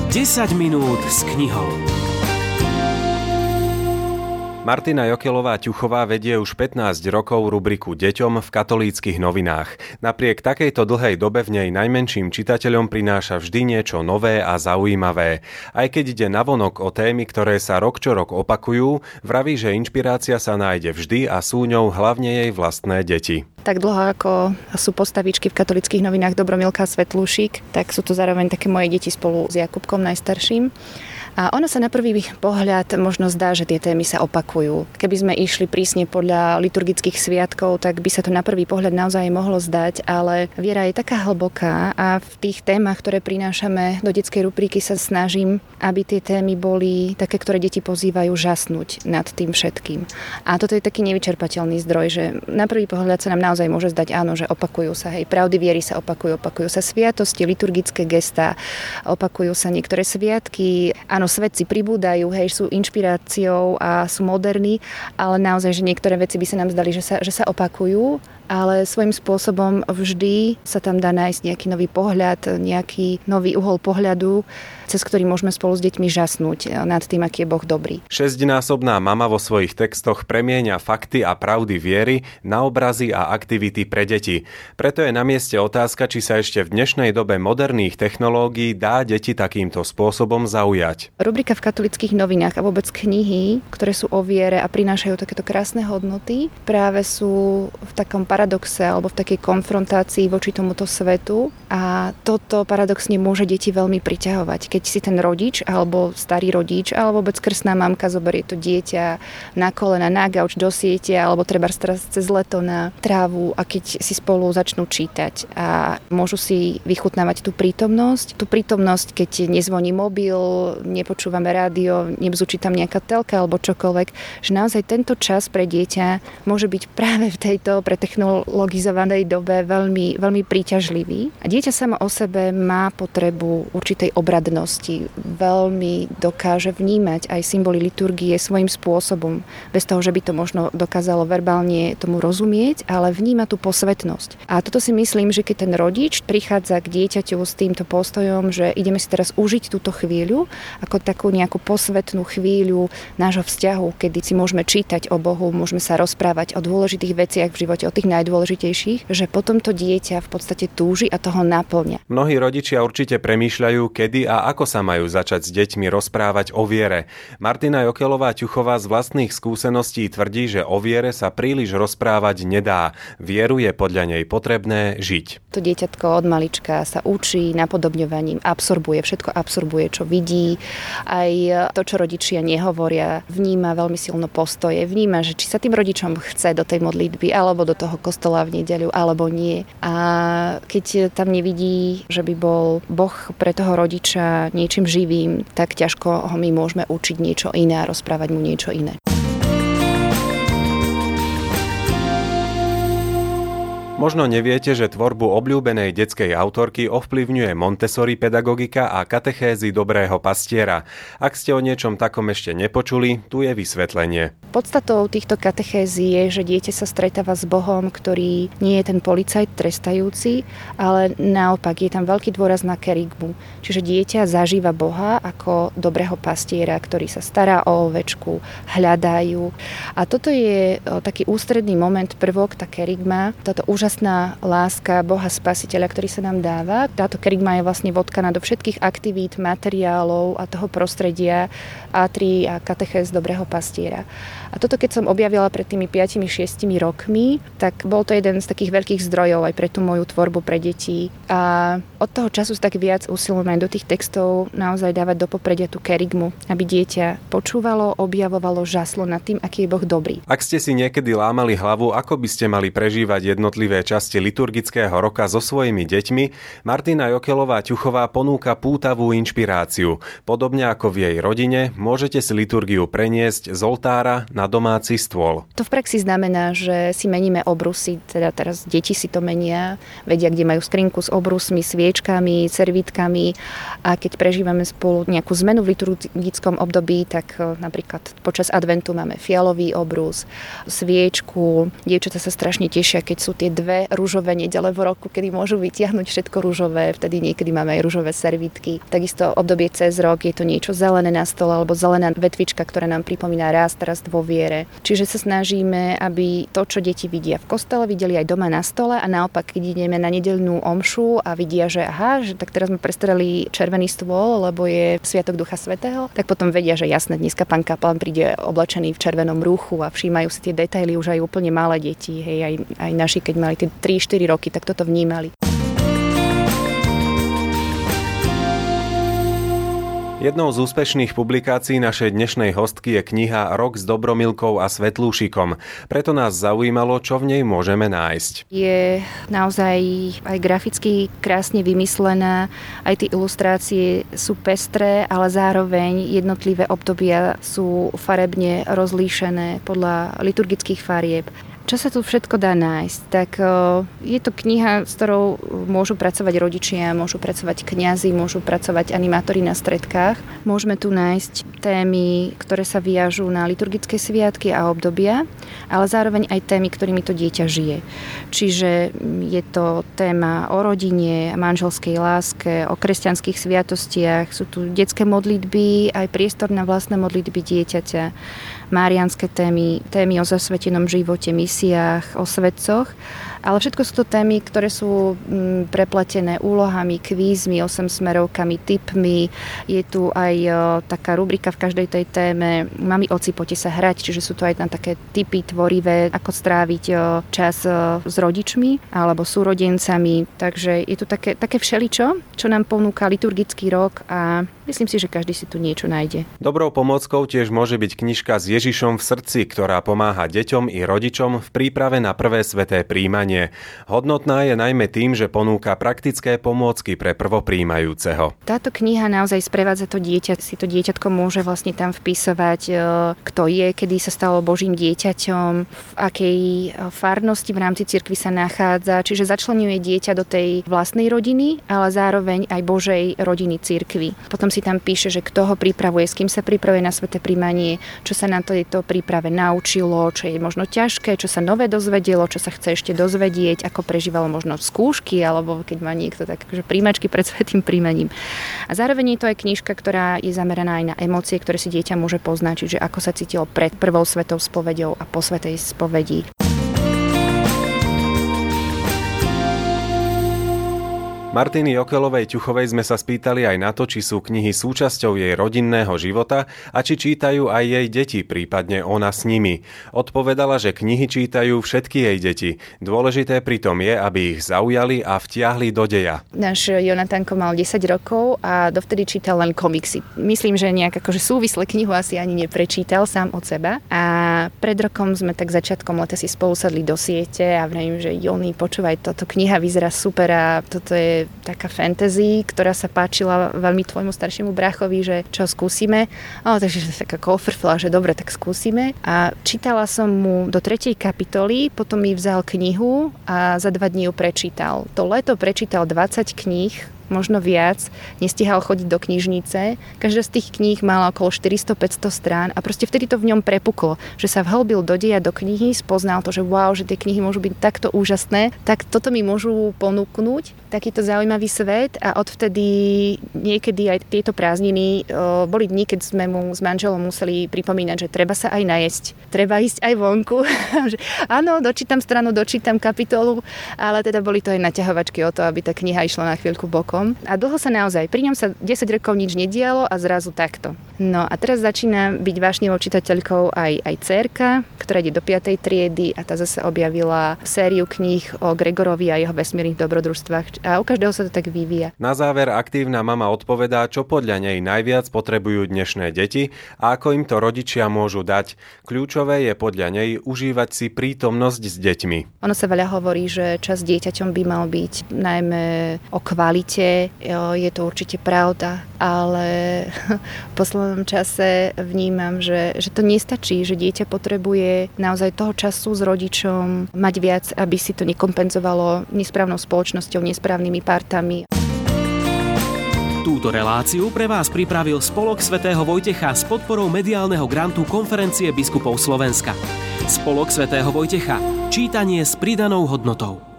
10 minút s knihou. Martina Jokelová-Ťuchová vedie už 15 rokov rubriku Deťom v katolíckych novinách. Napriek takejto dlhej dobe v nej najmenším čitateľom prináša vždy niečo nové a zaujímavé. Aj keď ide navonok o témy, ktoré sa rok čo rok opakujú, vraví, že inšpirácia sa nájde vždy a sú ňou hlavne jej vlastné deti. Tak dlho ako sú postavičky v katolíckych novinách Dobromilka a Svetlúšik, tak sú to zároveň také moje deti spolu s Jakubkom najstarším. A ono sa na prvý pohľad možno zdá, že tie témy sa opakujú. Keby sme išli prísne podľa liturgických sviatkov, tak by sa to na prvý pohľad naozaj mohlo zdať, ale viera je taká hlboká a v tých témach, ktoré prinášame do detskej rubriky, sa snažím, aby tie témy boli také, ktoré deti pozývajú žasnúť nad tým všetkým. A toto je taký nevyčerpateľný zdroj, že na prvý pohľad sa nám naozaj môže zdať, áno, že opakujú sa, hej, pravdy viery sa opakujú sa sviatosti, liturgické gestá, opakujú sa niektoré sviatky. Áno, svetci pribúdajú, hej, sú inšpiráciou a sú moderní, ale naozaj, že niektoré veci by sa nám zdali, že sa opakujú, ale svojím spôsobom vždy sa tam dá nájsť nejaký nový pohľad, nejaký nový uhol pohľadu, cez ktorý môžeme spolu s deťmi žasnúť nad tým, aký je Boh dobrý. 6-násobná mama vo svojich textoch premieňa fakty a pravdy viery na obrazy a aktivity pre deti. Preto je na mieste otázka, či sa ešte v dnešnej dobe moderných technológií dá deti takýmto spôsobom zaujať. Rubrika v katolíckych novinách a vôbec knihy, ktoré sú o viere a prinášajú takéto krásne hodnoty, práve sú v takom paradoxe alebo v takej konfrontácii voči tomuto svetu a toto paradoxne môže deti veľmi priťahovať. Keď si ten rodič alebo starý rodič alebo vôbec krstná mamka zoberie to dieťa na kolena, na gauč, do siete alebo treba cez leto na trávu a keď si spolu začnú čítať a môžu si vychutnávať tú prítomnosť, keď nezvoní mobil, nepočúvame rádio, nebzúči tam nejaká telka alebo čokoľvek, že naozaj tento čas pre dieťa môže byť práve v tejto pretechnologizovanej dobe veľmi, veľmi príťažlivý. A dieťa samo o sebe má potrebu určitej obradnosti, veľmi dokáže vnímať aj symboly liturgie svojím spôsobom, bez toho, že by to možno dokázalo verbálne tomu rozumieť, ale vníma tú posvetnosť. A toto si myslím, že keď ten rodič prichádza k dieťaťu s týmto postojom, že ideme si teraz užiť túto chvíľu, ako takú nejakú posvetnú chvíľu nášho vzťahu, kedy si môžeme čítať o Bohu, môžeme sa rozprávať o dôležitých veciach v živote, o tých najdôležitejších, že potom to dieťa v podstate túži a toho naplňa. Mnohí rodičia určite premýšľajú, kedy a ako sa majú začať s deťmi rozprávať o viere. Martina Jokelová-Ťuchová z vlastných skúseností tvrdí, že o viere sa príliš rozprávať nedá. Vieru je podľa nej potrebné žiť. To dieťatko od malička sa učí napodobňovaním, všetko absorbuje, čo vidí. Aj to, čo rodičia nehovoria, vníma veľmi silno postoje, vníma, že či sa tým rodičom chce do tej modlitby alebo do toho kostola v nedeľu, alebo nie. A keď tam nevidí, že by bol Boh pre toho rodiča niečím živým, tak ťažko ho my môžeme učiť niečo iné a rozprávať mu niečo iné. Možno neviete, že tvorbu obľúbenej detskej autorky ovplyvňuje Montessori pedagogika a katechézy dobrého pastiera. Ak ste o niečom takom ešte nepočuli, tu je vysvetlenie. Podstatou týchto katechézy je, že dieťa sa stretáva s Bohom, ktorý nie je ten policajt trestajúci, ale naopak je tam veľký dôraz na kerygmu. Čiže dieťa zažíva Boha ako dobrého pastiera, ktorý sa stará o ovečku, hľadajú. A toto je taký ústredný moment, prvok, tá kerygma, toto úžasná láska Boha Spasiteľa, ktorý sa nám dáva. Táto kerygma je vlastne vodkaná do všetkých aktivít, materiálov a toho prostredia A3 a katechéz dobrého pastiera. A toto, keď som objavila pred tými 5-6 rokmi, tak bol to jeden z takých veľkých zdrojov aj pre tú moju tvorbu pre deti. A od toho času tak viac usilujem aj do tých textov naozaj dávať do popredia tú kerygmu, aby dieťa počúvalo, objavovalo, žaslo nad tým, aký je Boh dobrý. Ak ste si niekedy lámali hlavu, ako by ste mali prežívať jednotlivé časti liturgického roka so svojimi deťmi, Martina Jokelová-Ťuchová ponúka pútavú inšpiráciu. Podobne ako v jej rodine, môžete si liturgiu preniesť z oltára na domáci stôl. To v praxi znamená, že si meníme obrusy, teda teraz deti si to menia, vedia, kde majú skrinku s obrusmi, sviečkami, servítkami a keď prežívame spolu nejakú zmenu v liturgickom období, tak napríklad počas adventu máme fialový obrus, sviečku, dievčatá sa strašne tešia, keď sú tie 2 2 ružové nedele v roku, kedy môžu vytiahnuť všetko ružové, vtedy niekedy máme aj ružové servítky. Takisto obdobie cez rok je to niečo zelené na stole alebo zelená vetvička, ktorá nám pripomína rast vo viere. Čiže sa snažíme, aby to, čo deti vidia v kostole, videli aj doma na stole a naopak, keď ideme na nedeľnú omšu a vidia, že že tak teraz sme prestreli červený stôl, lebo je Sviatok Ducha Svätého, tak potom vedia, že jasné, dneska pán kaplan príde oblečený v červenom rúchu a všímajú si tie detaily už aj úplne malé deti. Hej, aj naši, keď mali tie 3-4 roky, tak toto vnímali. Jednou z úspešných publikácií našej dnešnej hostky je kniha Rok s Dobromilkou a Svetlúšikom. Preto nás zaujímalo, čo v nej môžeme nájsť. Je naozaj aj graficky krásne vymyslená, aj tie ilustrácie sú pestré, ale zároveň jednotlivé obdobia sú farebne rozlíšené podľa liturgických farieb. Čo sa tu všetko dá nájsť? Tak je to kniha, s ktorou môžu pracovať rodičia, môžu pracovať kňazi, môžu pracovať animátori na stredkách. Môžeme tu nájsť témy, ktoré sa viažú na liturgické sviatky a obdobia, ale zároveň aj témy, ktorými to dieťa žije. Čiže je to téma o rodine, manželskej láske, o kresťanských sviatostiach, sú tu detské modlitby, aj priestor na vlastné modlitby dieťaťa, mariánske témy o zasvetenom živote, misiách, o svetcoch, ale všetko sú to témy, ktoré sú prepletené úlohami, kvízmi, 8-smerovkami, tipmi. Je tu aj taká rubrika v každej tej téme Mami, oci, poďte sa hrať, čiže sú to aj tam také tipy tvorivé, ako stráviť čas s rodičmi alebo súrodencami. Takže je tu také všeličo, čo nám ponúka liturgický rok a myslím si, že každý si tu niečo nájde. Dobrou pomôckou tiež môže byť knižka S Ježišom v srdci, ktorá pomáha deťom i rodičom v príprave na prvé sväté prijímanie. Hodnotná je najmä tým, že ponúka praktické pomôcky pre prvoprijímajúceho. Táto kniha naozaj sprevádza to dieťa. Si to dieťatko môže vlastne tam vpisovať, kto je, kedy sa stalo Božím dieťaťom, v akej farnosti v rámci cirkvi sa nachádza. Čiže začleňuje dieťa do tej vlastnej rodiny, ale zároveň aj Božej rodiny cirkvi. Potom si tam píše, že kto ho pripravuje, s kým sa pripravuje na sväté prijímanie, čo sa na tejto príprave naučilo, čo je možno ťažké, čo sa nové dozvedelo, čo sa chce ešte dozvedieť, ako prežívalo možno skúšky, alebo keď má niekto tak akože príjmačky pred svätým prijímaním. A zároveň je to aj knižka, ktorá je zameraná aj na emócie, ktoré si dieťa môže poznačiť, že ako sa cítilo pred prvou svetou spoveďou a po svätej spovedi. Martiny Jokelovej-Ťuchovej sme sa spýtali aj na to, či sú knihy súčasťou jej rodinného života a či čítajú aj jej deti, prípadne ona s nimi. Odpovedala, že knihy čítajú všetky jej deti. Dôležité pritom je, aby ich zaujali a vtiahli do deja. Náš Jonatánko mal 10 rokov a dovtedy čítal len komiksy. Myslím, že nejak akože súvislé knihu asi ani neprečítal sám od seba. A pred rokom sme tak začiatkom leta si spolu sadli do siete a vravím, že Joni, počúvaj, táto kniha vyzerá super a toto je taká fantasy, ktorá sa páčila veľmi tvojmu staršiemu brachovi, že čo skúsime. Takže taká kofrfla, že dobre, tak skúsime. A čítala som mu do 3. kapitoly, potom mi vzal knihu a za 2 dní ju prečítal. To leto prečítal 20 kníh, možno viac, nestihal chodiť do knižnice. Každá z tých kníh mala okolo 400-500 strán a proste vtedy to v ňom prepuklo, že sa vhlbil do deja, do knihy, spoznal to, že wow, že tie knihy môžu byť takto úžasné, tak toto mi môžu ponúknuť, takýto zaujímavý svet a odvtedy niekedy aj tieto prázdniny boli dni, keď sme mu s manželom museli pripomínať, že treba sa aj najesť, treba ísť aj vonku. Áno, dočítam stranu, dočítam kapitolu, ale teda boli to aj naťahovačky o to, aby tá kniha išla na chvíľku bokom. A dlho sa naozaj, pri ňom sa 10 rokov nič nedialo a zrazu takto. No a teraz začína byť vášnivou čitateľkou aj dcérka, ktorá ide do 5. triedy a tá zase objavila sériu kníh o Gregorovi a jeho vesmírnych dobrodružstvách a u každého sa to tak vyvíja. Na záver aktívna mama odpovedá, čo podľa nej najviac potrebujú dnešné deti a ako im to rodičia môžu dať. Kľúčové je podľa nej užívať si prítomnosť s deťmi. Ono sa veľa hovorí, že čas dieťaťom by mal byť najmä o kvalite. Je to určite pravda, ale v poslednom čase vnímam, že to nestačí, že dieťa potrebuje naozaj toho času s rodičom mať viac, aby si to nekompenzovalo nesprávnou spoločnosťou, nesprávnymi partami. Túto reláciu pre vás pripravil Spolok svätého Vojtecha s podporou mediálneho grantu Konferencie biskupov Slovenska. Spolok svätého Vojtecha. Čítanie s pridanou hodnotou.